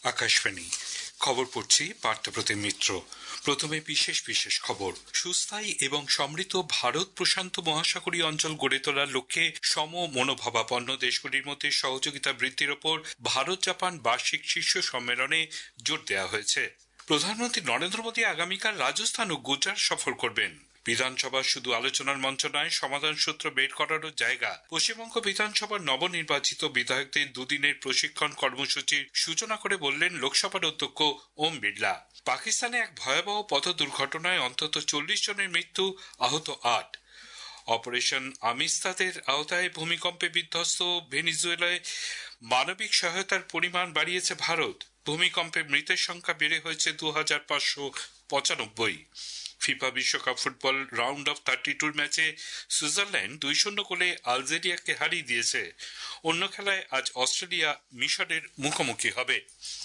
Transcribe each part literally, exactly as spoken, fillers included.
আকাশবাণী খবর পড়ছি পার্থপ্রতিম মিত্র। প্রথমে বিশেষ বিশেষ খবর। সুস্থায়ী এবং সমৃদ্ধ ভারত প্রশান্ত মহাসাগরীয় অঞ্চল গড়ে তোলার লক্ষ্যে সম মনোভাবাপন্ন দেশগুলির মধ্যে সহযোগিতা বৃদ্ধির ওপর ভারত জাপান বার্ষিক শীর্ষ সম্মেলনে জোর দেওয়া হয়েছে। প্রধানমন্ত্রী নরেন্দ্র মোদী আগামীকাল রাজস্থান ও গুজরাট সফর করবেন। বিধানসভা শুধু আলোচনার মঞ্চ নয়, সমাধান সূত্র বের করারও জায়গা। পশ্চিমবঙ্গ বিধানসভার নবনির্বাচিত বিধায়কদের দুদিনের প্রশিক্ষণ কর্মসূচির সূচনা করে বললেন লোকসভার অধ্যক্ষ ওম বিড়লা। পাকিস্তানে এক ভয়াবহ পথ দুর্ঘটনায় অন্তত চল্লিশ জনের মৃত্যু, আহত আট। অপারেশন আমিস্তাদের আওতায় ভূমিকম্পে বিধ্বস্ত ভেনিজুয়েলায় মানবিক সহায়তার পরিমাণ বাড়িয়েছে ভারত। ভূমিকম্পে মৃতের সংখ্যা বেড়ে হয়েছে দু হাজার পাঁচশো পঁচানব্বই। ফিফা বিশ্বকাপ football round of thirty two ম্যাচে সুইজারল্যান্ড দুই শূন্য গোলে আলজেরিয়াকে হারিয়ে দিয়েছে। অন্য খেলায় আজ অস্ট্রেলিয়া মিশরের মুখোমুখি হবে।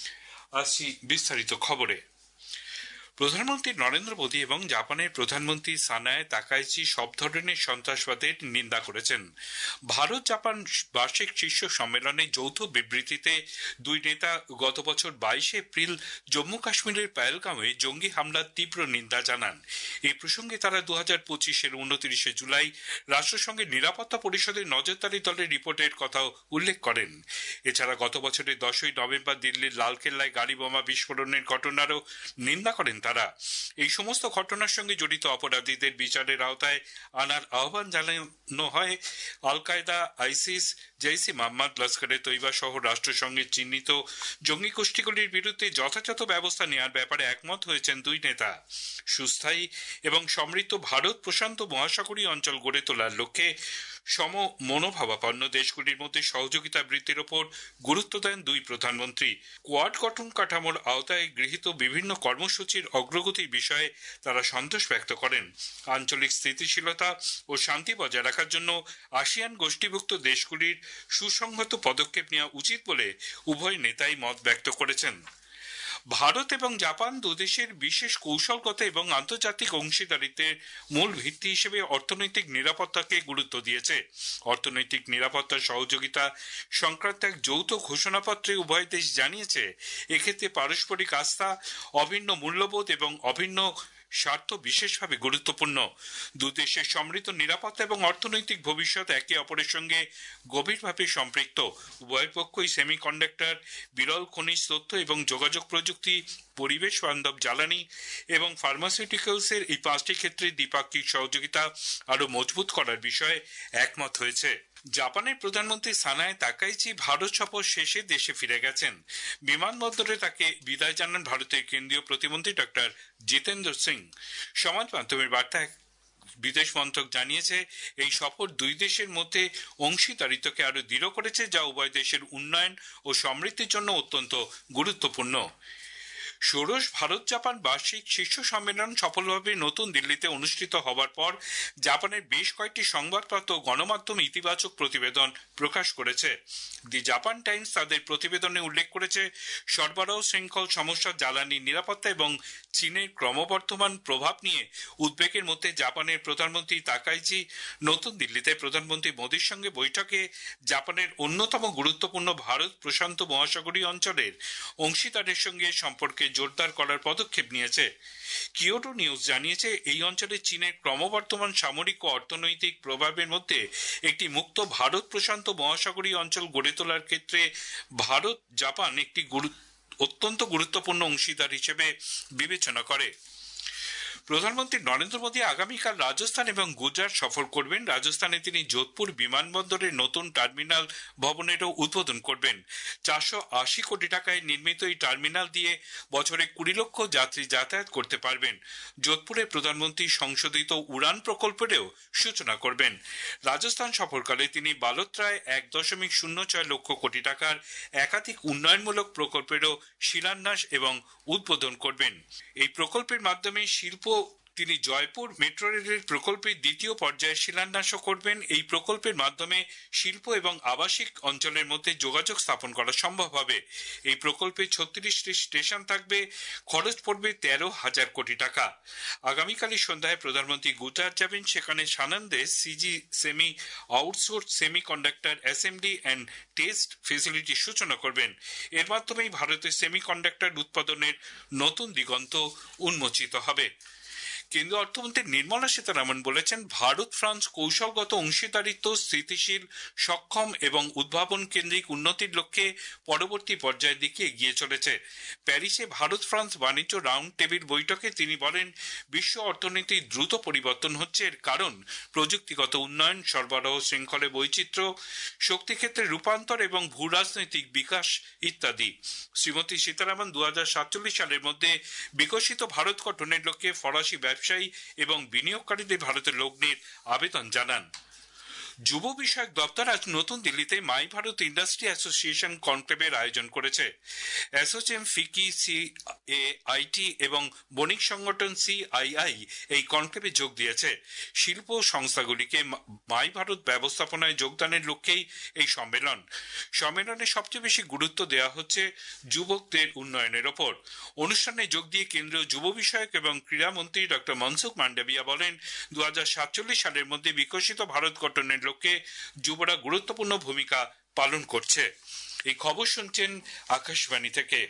আসছি বিস্তারিত খবরে। প্রধানমন্ত্রী নরেন্দ্র মোদী এবং জাপানের প্রধানমন্ত্রী সানায়ে তাকাইচি সব ধরনের সন্ত্রাসবাদের নিন্দা করেছেন। ভারত জাপান বার্ষিক শীর্ষ সম্মেলনে যৌথ বিবৃতিতে দুই নেতা গত বছর বাইশে এপ্রিল জম্মু কাশ্মীরের পহেলগাঁওয়ে জঙ্গি হামলার তীব্র নিন্দা জানান। এই প্রসঙ্গে তারা দু হাজার পঁচিশের উনত্রিশে জুলাই রাষ্ট্রসংঘের নিরাপত্তা পরিষদের নজরদারি দলের রিপোর্টের কথাও উল্লেখ করেন। এছাড়া গত বছরের দশই নভেম্বর দিল্লির লালকেল্লায় গাড়ি বোমা বিস্ফোরণের ঘটনারও নিন্দা করেন তারা। এই সমস্ত ঘটনার সঙ্গে জড়িত অপরাধীদের বিচারের আওতায় আনার আহ্বান জানানো হয়। আল কায়দা, আইসিস, জৈশে মোহাম্মদ, লস্করে তৈবা সহ রাষ্ট্রসংঘের চিহ্নিত জঙ্গি গোষ্ঠীগুলির বিরুদ্ধে যথাযথ ব্যবস্থা নেওয়ার ব্যাপারে একমত হয়েছেন দুই নেতা। সুস্থায়ী এবং সমৃদ্ধ ভারত প্রশান্ত মহাসাগরীয় অঞ্চল গড়ে তোলার লক্ষ্যে সম মনোভাবাপন্ন দেশগুলির মধ্যে সহযোগিতা বৃদ্ধির ওপর গুরুত্ব দেন দুই প্রধানমন্ত্রী। কোয়াড গঠন কাঠামোর আওতায় গৃহীত বিভিন্ন কর্মসূচির অগ্রগতির বিষয়ে তারা সন্তোষ ব্যক্ত করেন। আঞ্চলিক স্থিতিশীলতা ও শান্তি বজায় রাখার জন্য আসিয়ান গোষ্ঠীভুক্ত দেশগুলির সুসংহত পদক্ষেপ নেওয়া উচিত বলে উভয় নেতাই মত ব্যক্ত করেছেন। ভারত এবং জাপান দুদেশের বিশেষ কৌশলগত এবং আন্তর্জাতিক অংশীদারিত্বের মূল ভিত্তি হিসেবে অর্থনৈতিক নিরাপত্তাকে গুরুত্ব দিয়েছে। অর্থনৈতিক নিরাপত্তা সহযোগিতা সংক্রান্ত এক যৌথ ঘোষণাপত্রে উভয় দেশ জানিয়েছে, এক্ষেত্রে পারস্পরিক আস্থা, অভিন্ন মূল্যবোধ এবং অভিন্ন স্বার্থ বিশেষভাবে গুরুত্বপূর্ণ। দুদেশের সমৃদ্ধ নিরাপত্তা এবং অর্থনৈতিক ভবিষ্যৎ একে অপরের সঙ্গে গভীরভাবে সম্পৃক্ত। উভয় পক্ষই সেমিকন্ডাক্টর, বিরল খনিজ তথ্য এবং যোগাযোগ প্রযুক্তি, পরিবেশ বান্ধব জ্বালানি এবং ফার্মাসিউটিক্যালসের এই পাঁচটি ক্ষেত্রে দ্বিপাক্ষিক সহযোগিতা আরো মজবুত করার বিষয়ে একমত হয়েছে। জাপানের প্রধানমন্ত্রী সানায়ে তাকাইচি ভারত সফর শেষে দেশে ফিরে গেছেন। বিমানবন্দরে তাকে বিদায় জানান ভারতের কেন্দ্রীয় প্রতিমন্ত্রী ডক্টর জিতেন্দ্র সিং। সমাজ মাধ্যমের বার্তায় বিদেশ মন্ত্রক জানিয়েছে, এই সফর দুই দেশের মধ্যে অংশীদারিত্বকে আরো দৃঢ় করেছে, যা উভয় দেশের উন্নয়ন ও সমৃদ্ধির জন্য অত্যন্ত গুরুত্বপূর্ণ। ষোড়শ ভারত জাপান বার্ষিক শীর্ষ সম্মেলন সফলভাবে নতুন দিল্লিতে অনুষ্ঠিত হবার পর জাপানের বেশ কয়েকটি সংবাদপত্র ও গণমাধ্যম ইতিবাচক প্রতিবেদন প্রকাশ করেছে। দি জাপান টাইমস তাদের প্রতিবেদনে উল্লেখ করেছে, সরবরাহ শৃঙ্খল সমস্যা, জ্বালানি নিরাপত্তা এবং চীনের ক্রমবর্ধমান প্রভাব নিয়ে উদ্বেগের মধ্যে জাপানের প্রধানমন্ত্রী তাকাইচি নতুন দিল্লিতে প্রধানমন্ত্রী মোদীর সঙ্গে বৈঠকে জাপানের অন্যতম গুরুত্বপূর্ণ ভারত প্রশান্ত মহাসাগরীয় অঞ্চলের অংশীদারের সঙ্গে সম্পর্কে জোরদার করার পদক্ষেপ নিয়েছে। কিয়োটো নিউজ জানিয়েছে, এই অঞ্চলে চীনের ক্রমবর্ধমান সামরিক ও অর্থনৈতিক প্রভাবের মধ্যে একটি মুক্ত ভারত প্রশান্ত মহাসাগরীয় অঞ্চল গড়ে তোলার ক্ষেত্রে ভারত জাপান একটি অত্যন্ত গুরুত্বপূর্ণ অংশীদার হিসেবে বিবেচনা করে। প্রধানমন্ত্রী নরেন্দ্র মোদী আগামীকাল রাজস্থান এবং গুজরাট সফর করবেন। রাজস্থানে তিনি যোধপুর বিমানবন্দরের নতুন টার্মিনাল ভবনেরও উদ্বোধন করবেন। চারশো আশি কোটি টাকায় নির্মিত এই টার্মিনাল দিয়ে বছরে কুড়ি লক্ষ যাত্রী যাতায়াত করতে পারবেন। যোধপুরে প্রধানমন্ত্রী সংশোধিত উড়ান প্রকল্পেরও সূচনা করবেন। রাজস্থান সফরকালে তিনি বালোত্রায় এক দশমিক শূন্য ছয় লক্ষ কোটি টাকার একাধিক উন্নয়নমূলক প্রকল্পেরও শিলান্যাস এবং উদ্বোধন করবেন। এই প্রকল্পের মাধ্যমে শিল্প তিনি জয়পুর মেট্রো রেলের প্রকল্পের দ্বিতীয় পর্যায়ের শিলান্যাসও করবেন। এই প্রকল্পের মাধ্যমে শিল্প এবং আবাসিক অঞ্চলের মধ্যে যোগাযোগ স্থাপন করা সম্ভব হবে। এই প্রকল্পে ছত্রিশটি স্টেশন থাকবে, খরচ পড়বে তেরো হাজার কোটি টাকা। আগামীকালই সন্ধ্যায় প্রধানমন্ত্রী গুজরাট যাবেন, সেখানে সানন্দে CG semi outsource semiconductor assembly and test ফেসিলিটির সূচনা করবেন। এর মাধ্যমেই ভারতের সেমি কন্ডাক্টর উৎপাদনের নতুন দিগন্ত উন্মোচিত হবে। কেন্দ্রীয় অর্থমন্ত্রী নির্মলা সীতারামন বলেছেন, ভারত ফ্রান্স কৌশলগত অংশীদারিত্ব স্থিতিশীল, সক্ষম এবং উদ্ভাবন কেন্দ্রিক উন্নতির লক্ষ্যে পরবর্তী পর্যায়ের দিকে এগিয়ে চলেছে। প্যারিসে ভারত ফ্রান্স বাণিজ্য রাউন্ড টেবিল বৈঠকে তিনি বলেন, বিশ্ব অর্থনীতির দ্রুত পরিবর্তন হচ্ছে। এর কারণ প্রযুক্তিগত উন্নয়ন, সরবরাহ শৃঙ্খলে বৈচিত্র্য, শক্তিক্ষেত্রে রূপান্তর এবং ভূ রাজনৈতিক বিকাশ ইত্যাদি। শ্রীমতী সীতারামন দু হাজার সাতচল্লিশ সালের মধ্যে বিকশিত ভারত গঠনের লক্ষ্যে ফরাসি ব্যবসায়ী এবং বিনিয়োগকারীদের ভারতে লগ্নির আবেদন জানান। যুব বিষয়ক দপ্তর আজ নতুন দিল্লিতে মাই ভারত ইন্ডাস্ট্রি অ্যাসোসিয়েশন কনক্লেভের আয়োজন করেছে। অ্যাসোচেম, ফিকি, সি এ আই টি এবং বণিক সংগঠন সি আই আই এই কনক্লেভে যোগ দিয়েছে। শিল্প সংস্থাগুলিকে মাই ভারত ব্যবস্থাপনায় যোগদানের লক্ষ্যেই এই সম্মেলন। সম্মেলনে সবচেয়ে বেশি গুরুত্ব দেওয়া হচ্ছে যুবকদের উন্নয়নের ওপর। অনুষ্ঠানে যোগ দিয়ে কেন্দ্রীয় যুব বিষয়ক এবং ক্রীড়ামন্ত্রী ডক্টর মনসুখ মান্ডাভিয়া বলেন, দু হাজার সাতচল্লিশ সালের মধ্যে বিকশিত ভারত গঠনের লক্ষ্যে যুবরা গুরুত্বপূর্ণ ভূমিকা পালন করছে। এই খবর শুনছেন আকাশবাণী থেকে।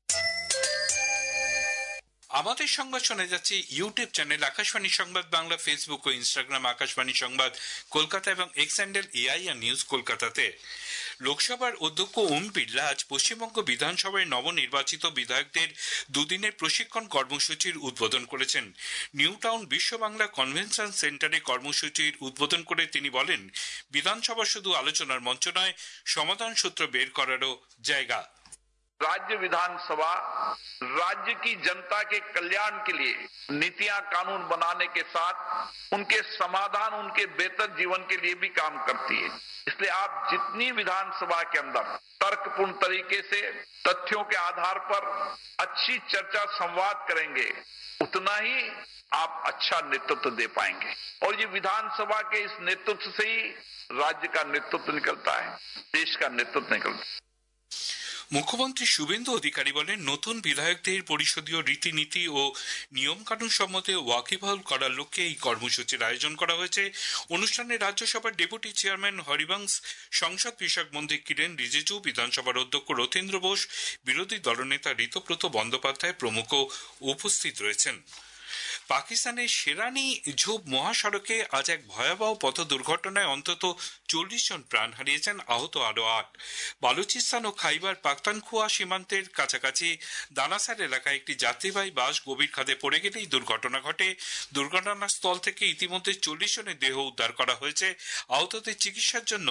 আমাদের সংবাদ শোনা যাচ্ছে ইউটিউব চ্যানেল আকাশবাণী সংবাদ বাংলা, ফেসবুক ও ইনস্টাগ্রাম আকাশবাণী সংবাদ কলকাতা এবং এক্স হ্যান্ডেল এআইআর নিউজ কলকাতাতে। লোকসভার অধ্যক্ষ ওম বিড়লা আজ পশ্চিমবঙ্গ বিধানসভায় নবনির্বাচিত বিধায়কদের দুদিনের প্রশিক্ষণ কর্মসূচির উদ্বোধন করেছেন। নিউ টাউন বিশ্ব বাংলা কনভেনশন সেন্টারে কর্মসূচির উদ্বোধন করে তিনি বলেন, বিধানসভা শুধু আলোচনার মঞ্চ নয়, সমাধান সূত্র বের করারও জায়গা। राज्य विधानसभा राज्य की जनता के कल्याण के लिए नीतियां कानून बनाने के साथ उनके समाधान, उनके बेहतर जीवन के लिए भी काम करती है। इसलिए आप जितनी विधानसभा के अंदर तर्कपूर्ण तरीके से तथ्यों के आधार पर अच्छी चर्चा संवाद करेंगे, उतना ही आप अच्छा नेतृत्व दे पाएंगे। और ये विधानसभा के इस नेतृत्व से ही राज्य का नेतृत्व निकलता है, देश का नेतृत्व निकलता है। মুখ্যমন্ত্রী শুভেন্দু অধিকারী বলেন, নতুন বিধায়কদের পরিষদীয় রীতিনীতি ও নিয়ম কানুন সম্বন্ধে ওয়াকিবহাল করার লক্ষ্যে এই কর্মসূচির আয়োজন করা হয়েছে। অনুষ্ঠানে রাজ্যসভার ডেপুটি চেয়ারম্যান হরিবংশ, সংসদ বিষয়ক মন্ত্রী কিরেন রিজিজু, বিধানসভার অধ্যক্ষ রথীন্দ্র বোস, বিরোধী দলনেতা ঋতব্রত বন্দ্যোপাধ্যায় প্রমুখ উপস্থিত রয়েছেন। পাকিস্তানের শেরানি ঝোপ মহাসড়কে আজ এক ভয়াবহ পথ দুর্ঘটনায় অন্তত চল্লিশ জন প্রাণ হারিয়েছেন, আহত আরো আট। বালুচিস্তান ও খাইবার পাখতানখোয়া সীমান্তের কাছাকাছি দানাসার এলাকায় একটি যাত্রীবাহী বাস গভীর খাদে পড়ে গেলেই দুর্ঘটনা ঘটে। দুর্ঘটনাস্থল থেকে ইতিমধ্যে চল্লিশ জনের দেহ উদ্ধার করা হয়েছে। আহতদের চিকিৎসার জন্য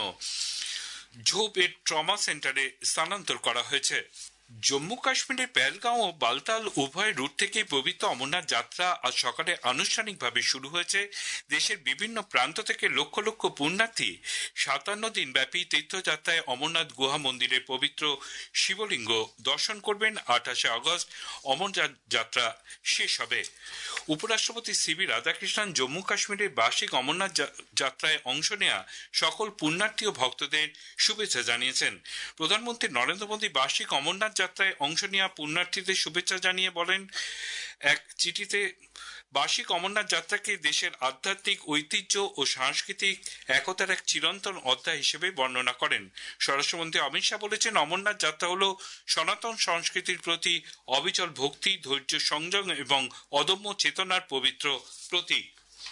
ঝোপের ট্রমা সেন্টারে স্থানান্তর করা হয়েছে। জম্মু কাশ্মীরের পেহেলগাঁও ও বালতাল উভয় রুট থেকে পবিত্র অমরনাথ যাত্রা আজ সকালে আনুষ্ঠানিকভাবে শুরু হয়েছে। দেশের বিভিন্ন প্রান্ত থেকে লক্ষ লক্ষ পুণ্যার্থী সাতান্ন দিন ব্যাপী তীর্থযাত্রায় অমরনাথ গুহা মন্দিরের পবিত্র শিবলিঙ্গ দর্শন করবেন। আঠাশে আগস্ট অমরনাথ যাত্রা শেষ হবে। উপরাষ্ট্রপতি সিবি রাধাকৃষ্ণন জম্মু কাশ্মীরের বার্ষিক অমরনাথ যাত্রায় অংশ নেয়া সকল পুণ্যার্থী ও ভক্তদের শুভেচ্ছা জানিয়েছেন। প্রধানমন্ত্রী নরেন্দ্র মোদী বার্ষিক অমরনাথ যাত্রায় অংশ নেওয়া পুণ্যার্থীদের শুভেচ্ছা জানিয়ে বলেন, এক চিঠিতে বার্ষিক অমরনাথ যাত্রাকে দেশের আধ্যাত্মিক ঐতিহ্য ও সাংস্কৃতিক একতার এক চিরন্তন অধ্যায় হিসেবে বর্ণনা করেন। স্বরাষ্ট্রমন্ত্রী অমিত শাহ বলেছেন, অমরনাথ যাত্রা হল সনাতন সংস্কৃতির প্রতি অবিচল ভক্তি, ধৈর্য, সংযম এবং অদম্য চেতনার পবিত্র প্রতীক।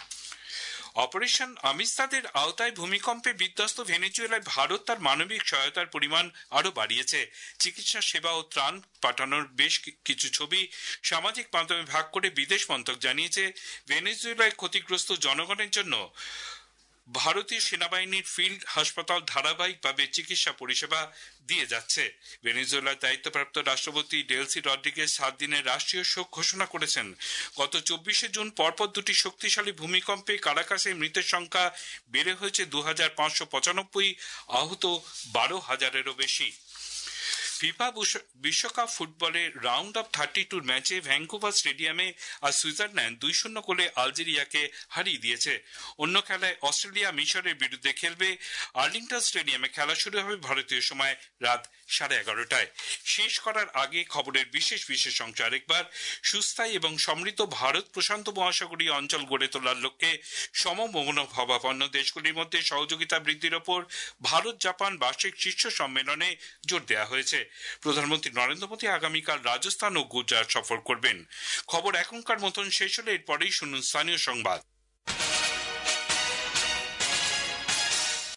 অপারেশন আমিস্তাদের আওতায় ভূমিকম্পে বিধ্বস্ত ভেনেজুয়েলায় ভারত তার মানবিক সহায়তার পরিমাণ আরো বাড়িয়েছে। চিকিৎসা সেবা ও ত্রাণ পাঠানোর বেশ কিছু ছবি সামাজিক মাধ্যমে ভাগ করে বিদেশ মন্ত্রক জানিয়েছে, ভেনেজুয়েলায় ক্ষতিগ্রস্ত জনগণের জন্য ভারতীয় সেনাবাহিনীর ফিল্ড হাসপাতাল ধারাবাহিকভাবে চিকিৎসা পরিষেবা দিয়ে যাচ্ছে। ভেনেজুয়েলার দায়িত্বপ্রাপ্ত রাষ্ট্রপতি ডেলসি রড্রিগেজ সাত দিনের রাষ্ট্রীয় শোক ঘোষণা করেছেন। গত চব্বিশে জুন পরপর দুটি শক্তিশালী ভূমিকম্পে কারাকাসে মৃতের সংখ্যা বেড়ে হয়েছে দু হাজার পাঁচশো পঁচানব্বই, আহত বারো হাজারেরও বেশি। ফিফা বিশ্বকাপ ফুটবলের রাউন্ড অফ থার্টি টুর ম্যাচে ভ্যাঙ্কুভার স্টেডিয়ামে আজ সুইজারল্যান্ড দুই শূন্য গোলে আলজেরিয়াকে হারিয়ে দিয়েছে। অন্য খেলায় অস্ট্রেলিয়া মিশরের বিরুদ্ধে খেলবে। আর্লিংটন স্টেডিয়ামে খেলা শুরু হবে ভারতীয় সময় রাত সাড়ে এগারোটায়। শেষ করার আগে খবরের বিশেষ বিশেষ অংশ আরেকবার। সুস্থায়ী এবং সমৃদ্ধ ভারত প্রশান্ত মহাসাগরীয় অঞ্চল গড়ে তোলার লক্ষ্যে সমমনোভাবাপন্ন দেশগুলির মধ্যে সহযোগিতা বৃদ্ধির ওপর ভারত জাপান বার্ষিক শীর্ষ সম্মেলনে জোর দেওয়া হয়েছে। প্রধানমন্ত্রী নরেন্দ্র মোদী আগামীকাল রাজস্থান ও গুজরাট সফর করবেন। খবর এখনকার মতন শেষ হলে এরপরেই শুনুন স্থানীয় সংবাদ।